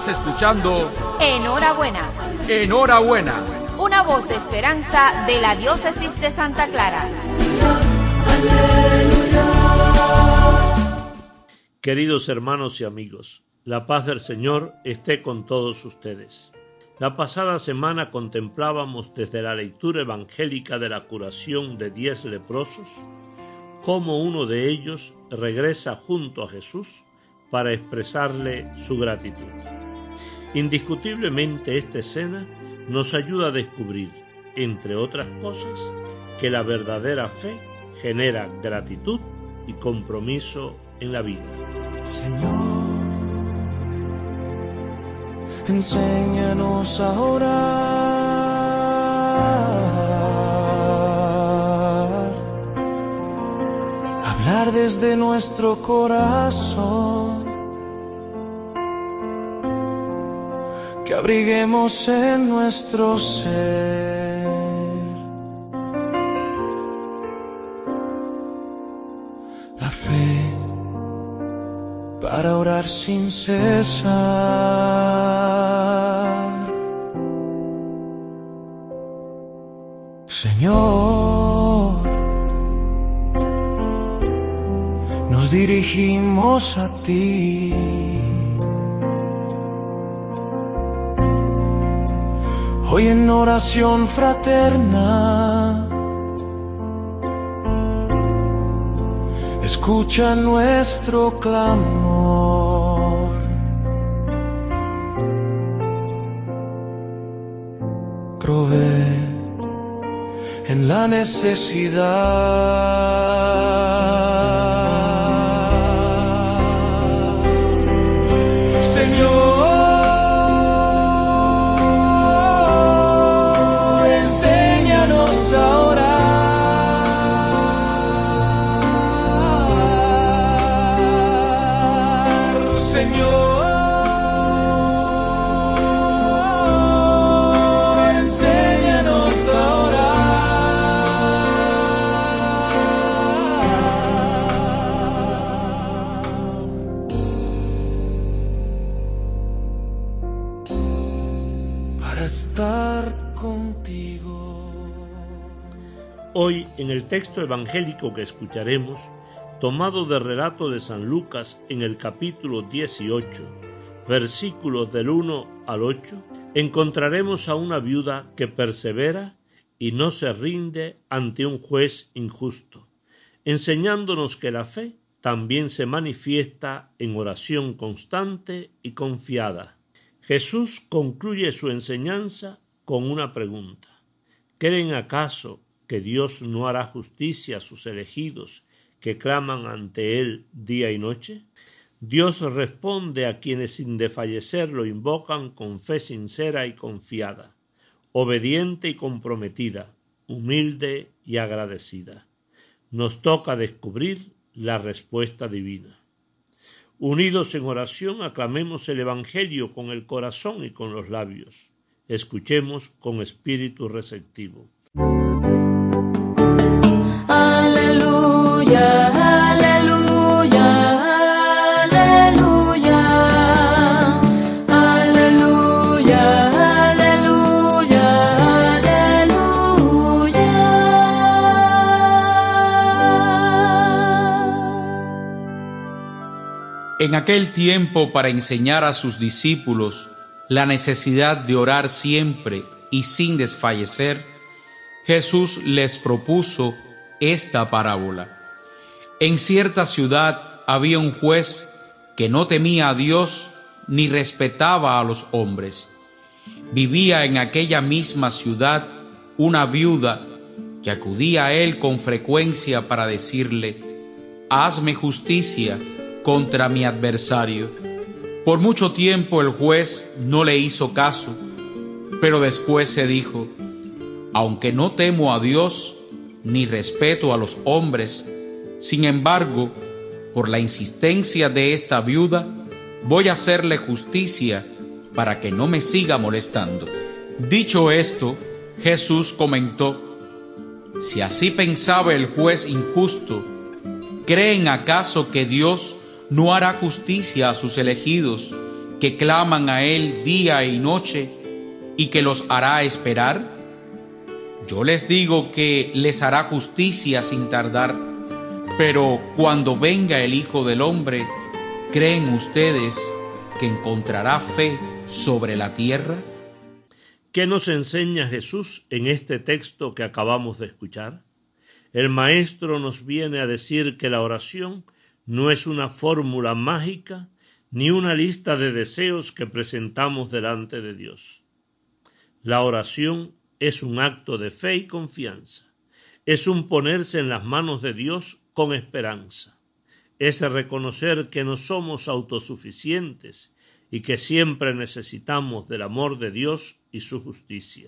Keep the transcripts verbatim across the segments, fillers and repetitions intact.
Estás escuchando Enhorabuena. Enhorabuena. Una voz de esperanza de la Diócesis de Santa Clara. Queridos hermanos y amigos, la paz del Señor esté con todos ustedes. La pasada semana contemplábamos desde la lectura evangélica de la curación de diez leprosos cómo uno de ellos regresa junto a Jesús para expresarle su gratitud. Indiscutiblemente esta escena nos ayuda a descubrir, entre otras cosas, que la verdadera fe genera gratitud y compromiso en la vida. Señor, enséñanos a orar, hablar desde nuestro corazón, que abriguemos en nuestro ser la fe para orar sin cesar. Señor, nos dirigimos a ti. Hoy en oración fraterna, escucha nuestro clamor. Provee en la necesidad. Señor, estar contigo. Hoy, en el texto evangélico que escucharemos, tomado del relato de San Lucas en el capítulo dieciocho, versículos del uno al ocho, encontraremos a una viuda que persevera y no se rinde ante un juez injusto, enseñándonos que la fe también se manifiesta en oración constante y confiada. Jesús concluye su enseñanza con una pregunta. ¿Creen acaso que Dios no hará justicia a sus elegidos que claman ante Él día y noche? Dios responde a quienes sin desfallecer lo invocan con fe sincera y confiada, obediente y comprometida, humilde y agradecida. Nos toca descubrir la respuesta divina. Unidos en oración, aclamemos el Evangelio con el corazón y con los labios. Escuchemos con espíritu receptivo. Aleluya, aleluya, aleluya, aleluya, aleluya, aleluya. En aquel tiempo, para enseñar a sus discípulos la necesidad de orar siempre y sin desfallecer, Jesús les propuso esta parábola. En cierta ciudad había un juez que no temía a Dios ni respetaba a los hombres. Vivía en aquella misma ciudad una viuda que acudía a él con frecuencia para decirle: «Hazme justicia contra mi adversario». Por mucho tiempo el juez no le hizo caso, pero después se dijo: «Aunque no temo a Dios ni respeto a los hombres, sin embargo, por la insistencia de esta viuda, voy a hacerle justicia para que no me siga molestando». Dicho esto, Jesús comentó: «Si así pensaba el juez injusto, ¿creen acaso que Dios no hará justicia a sus elegidos, que claman a Él día y noche y que los hará esperar? Yo les digo que les hará justicia sin tardar. Pero cuando venga el Hijo del Hombre, ¿creen ustedes que encontrará fe sobre la tierra? ¿Qué nos enseña Jesús en este texto que acabamos de escuchar? El Maestro nos viene a decir que la oración no es una fórmula mágica ni una lista de deseos que presentamos delante de Dios. La oración es un acto de fe y confianza. Es un ponerse en las manos de Dios con esperanza. Es reconocer que no somos autosuficientes y que siempre necesitamos del amor de Dios y su justicia.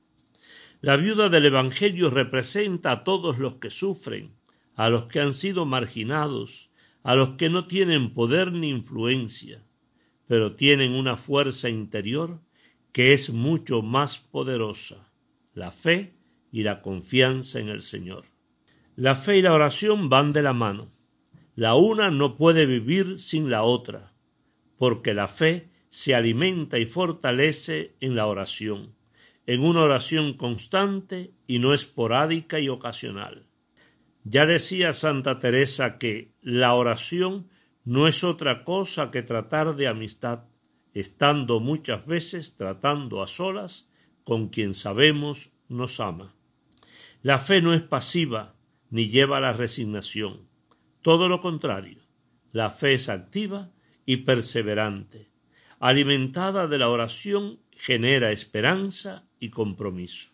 La viuda del Evangelio representa a todos los que sufren, a los que han sido marginados, a los que no tienen poder ni influencia, pero tienen una fuerza interior que es mucho más poderosa, la fe y la confianza en el Señor. La fe y la oración van de la mano. La una no puede vivir sin la otra, porque la fe se alimenta y fortalece en la oración, en una oración constante y no esporádica y ocasional. Ya decía Santa Teresa que la oración no es otra cosa que tratar de amistad, estando muchas veces tratando a solas con quien sabemos nos ama. La fe no es pasiva ni lleva a la resignación. Todo lo contrario, la fe es activa y perseverante. Alimentada de la oración, genera esperanza y compromiso.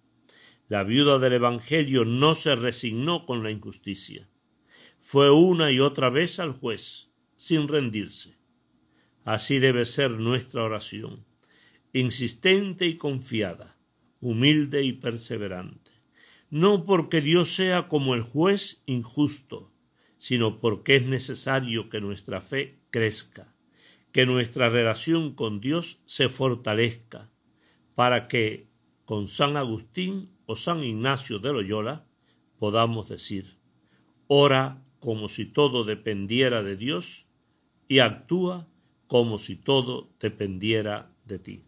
La viuda del Evangelio no se resignó con la injusticia. Fue una y otra vez al juez, sin rendirse. Así debe ser nuestra oración, insistente y confiada, humilde y perseverante. No porque Dios sea como el juez injusto, sino porque es necesario que nuestra fe crezca, que nuestra relación con Dios se fortalezca, para que con San Agustín o San Ignacio de Loyola podamos decir: ora como si todo dependiera de Dios y actúa como si todo dependiera de ti.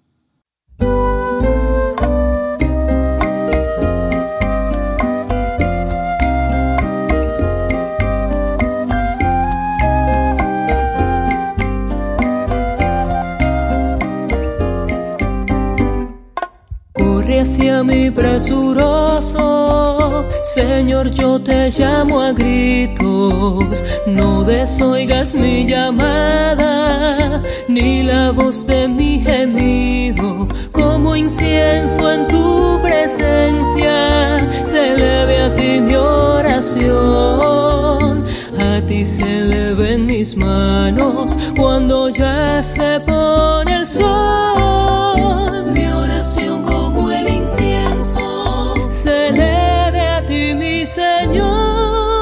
Hacia mí presuroso, Señor, yo te llamo a gritos, no desoigas mi llamada, ni la voz de mi gemido, como incienso en tu presencia, se eleve a ti mi oración, a ti se eleven mis manos, cuando ya se pone el sol, mi oración como el incienso se eleve a ti, mi Señor.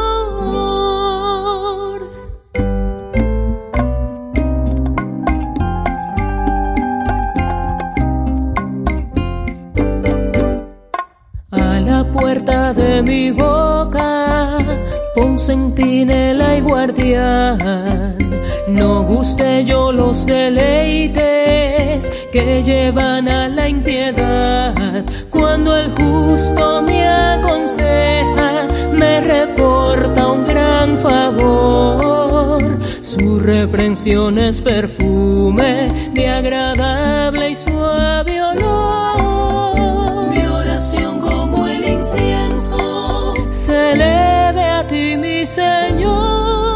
A la puerta de mi boca pon centinela y guardián, no guste yo los deleites que llevan a la impiedad. Cuando el justo me aconseja, me reporta un gran favor. Su reprensión es perfume de agradable y suave olor. Mi oración como el incienso se eleve a ti, mi Señor.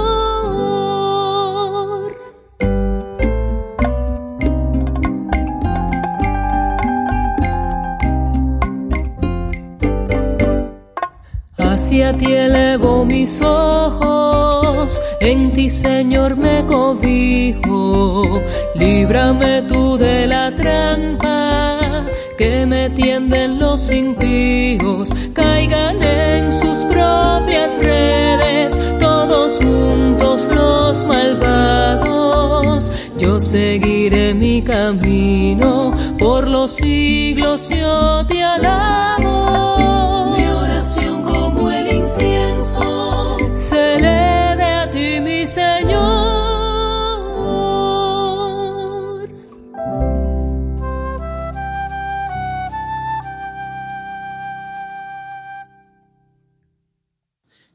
Hacia ti elevo mis ojos, en ti, Señor, me cobijo. Líbrame tú de la trampa que me tienden los impíos, caigan en sus propias redes todos juntos los malvados. Yo seguiré mi camino, por los siglos yo te alabo. Mi oración como el incienso se eleve a ti, mi Señor.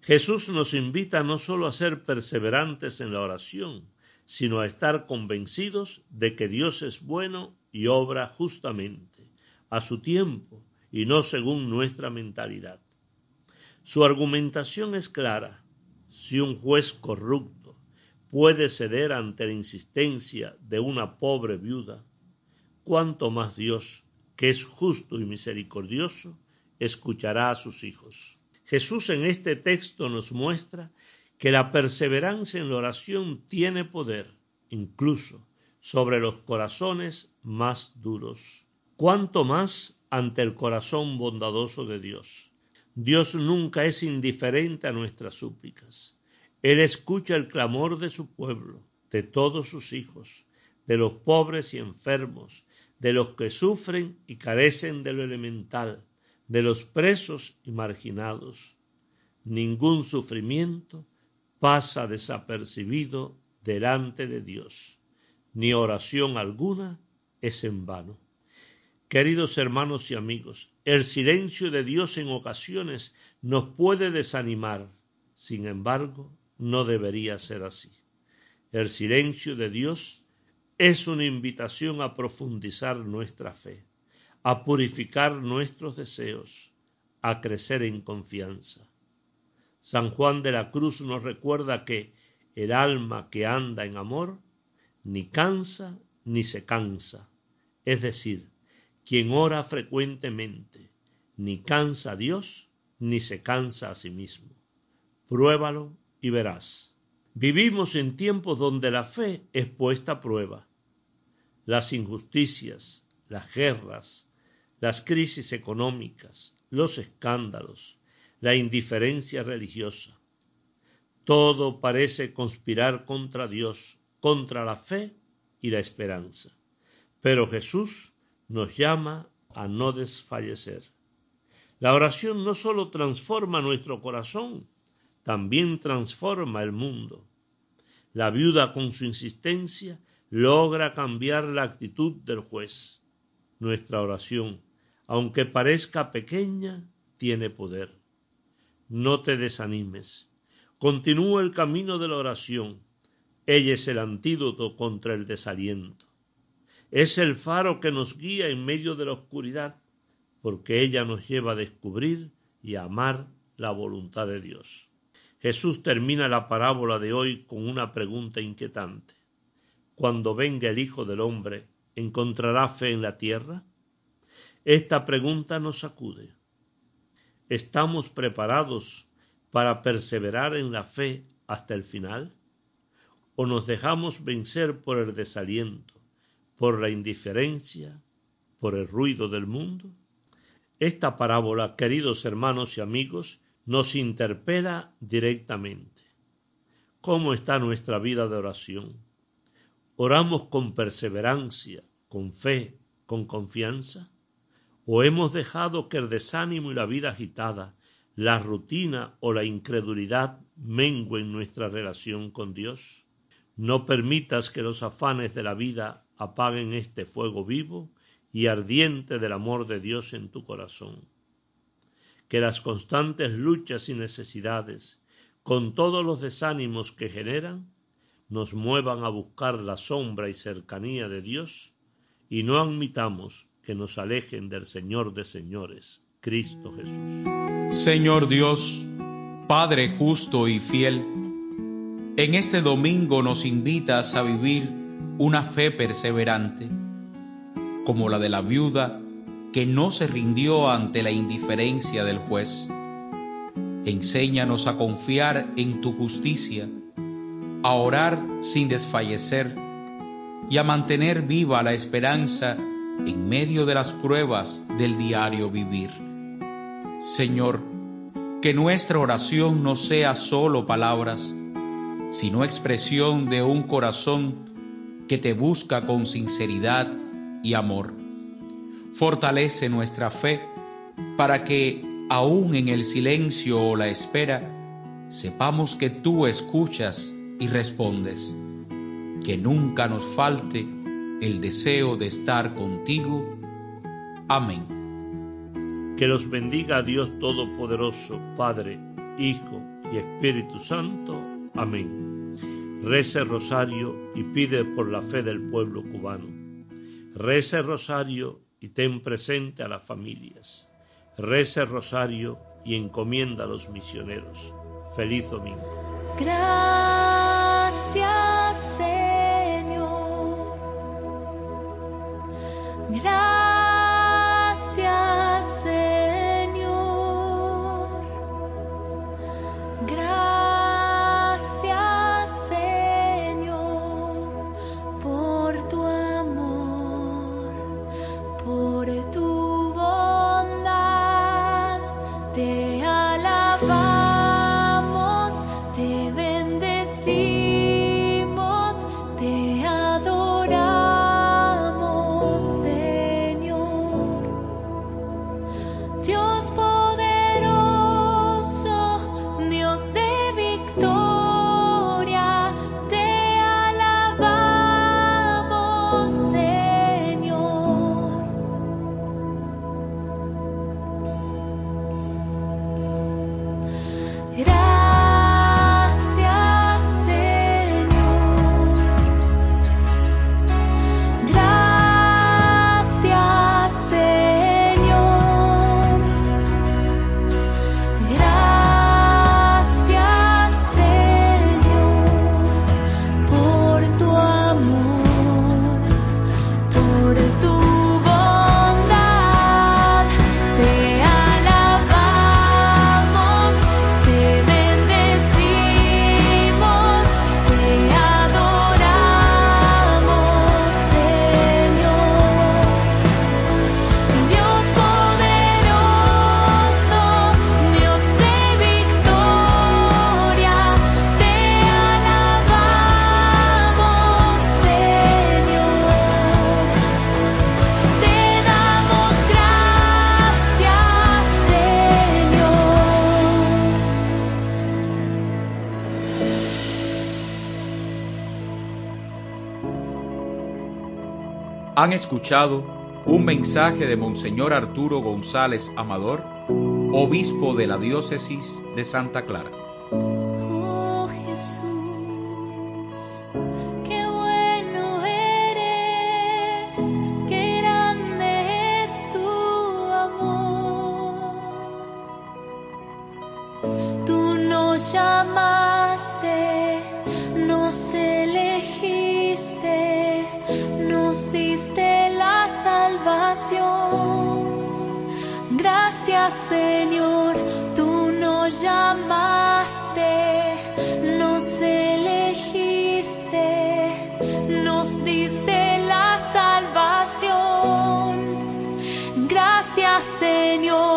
Jesús nos invita no solo a ser perseverantes en la oración, sino a estar convencidos de que Dios es bueno y obra justamente, a su tiempo y no según nuestra mentalidad. Su argumentación es clara. Si un juez corrupto puede ceder ante la insistencia de una pobre viuda, cuánto más Dios, que es justo y misericordioso, escuchará a sus hijos. Jesús en este texto nos muestra que la perseverancia en la oración tiene poder, incluso sobre los corazones más duros. Cuánto más ante el corazón bondadoso de Dios. Dios nunca es indiferente a nuestras súplicas. Él escucha el clamor de su pueblo, de todos sus hijos, de los pobres y enfermos, de los que sufren y carecen de lo elemental, de los presos y marginados. Ningún sufrimiento pasa desapercibido delante de Dios, ni oración alguna es en vano. Queridos hermanos y amigos, el silencio de Dios en ocasiones nos puede desanimar, sin embargo, no debería ser así. El silencio de Dios es una invitación a profundizar nuestra fe, a purificar nuestros deseos, a crecer en confianza. San Juan de la Cruz nos recuerda que el alma que anda en amor ni cansa ni se cansa, es decir, quien ora frecuentemente ni cansa a Dios ni se cansa a sí mismo. Pruébalo y verás. Vivimos en tiempos donde la fe es puesta a prueba. Las injusticias, las guerras, las crisis económicas, los escándalos, la indiferencia religiosa. Todo parece conspirar contra Dios, contra la fe y la esperanza. Pero Jesús nos llama a no desfallecer. La oración no solo transforma nuestro corazón, también transforma el mundo. La viuda con su insistencia logra cambiar la actitud del juez. Nuestra oración, aunque parezca pequeña, tiene poder. No te desanimes. Continúa el camino de la oración. Ella es el antídoto contra el desaliento. Es el faro que nos guía en medio de la oscuridad, porque ella nos lleva a descubrir y a amar la voluntad de Dios. Jesús termina la parábola de hoy con una pregunta inquietante. Cuando venga el Hijo del Hombre, ¿encontrará fe en la tierra? Esta pregunta nos sacude. ¿Estamos preparados para perseverar en la fe hasta el final? ¿O nos dejamos vencer por el desaliento, por la indiferencia, por el ruido del mundo? Esta parábola, queridos hermanos y amigos, nos interpela directamente. ¿Cómo está nuestra vida de oración? ¿Oramos con perseverancia, con fe, con confianza? ¿O hemos dejado que el desánimo y la vida agitada, la rutina o la incredulidad mengüen nuestra relación con Dios? No permitas que los afanes de la vida apaguen este fuego vivo y ardiente del amor de Dios en tu corazón. Que las constantes luchas y necesidades, con todos los desánimos que generan, nos muevan a buscar la sombra y cercanía de Dios y no admitamos que nos alejen del Señor de señores, Cristo Jesús. Señor Dios, Padre justo y fiel, en este domingo nos invitas a vivir una fe perseverante, como la de la viuda que no se rindió ante la indiferencia del juez. Enséñanos a confiar en tu justicia, a orar sin desfallecer y a mantener viva la esperanza en medio de las pruebas del diario vivir. Señor, que nuestra oración no sea solo palabras, sino expresión de un corazón que te busca con sinceridad y amor. Fortalece nuestra fe para que, aun en el silencio o la espera, sepamos que tú escuchas y respondes. Que nunca nos falte el deseo de estar contigo. Amén. Que los bendiga Dios Todopoderoso, Padre, Hijo y Espíritu Santo. Amén. Reza el rosario y pide por la fe del pueblo cubano. Reza el rosario y ten presente a las familias. Reza el rosario y encomienda a los misioneros. Feliz domingo. Gracias, Señor. Gracias, Señor. Gracias, Señor, por tu amor, por tu bondad. Te alabamos, te bendecimos, te adoramos, Señor. Dios poderoso, Dios de victoria, te alabamos, Señor. Gracias, Señor. Gracias, Señor. Gracias, Señor, por tu amor, por tu bondad. Te alabamos, te bendecimos, te adoramos, Señor. Dios poderoso, Dios de victoria, te alabamos, Señor. Te damos gracias, Señor. Han escuchado un mensaje de Monseñor Arturo González Amador, obispo de la diócesis de Santa Clara. Oh Jesús, qué bueno eres, qué grande es tu amor. Tú nos llamaste, nos elegiste, nos diste la salvación. Gracias, Señor, tú nos llamaste, nos elegiste, nos diste la salvación. Gracias, Señor.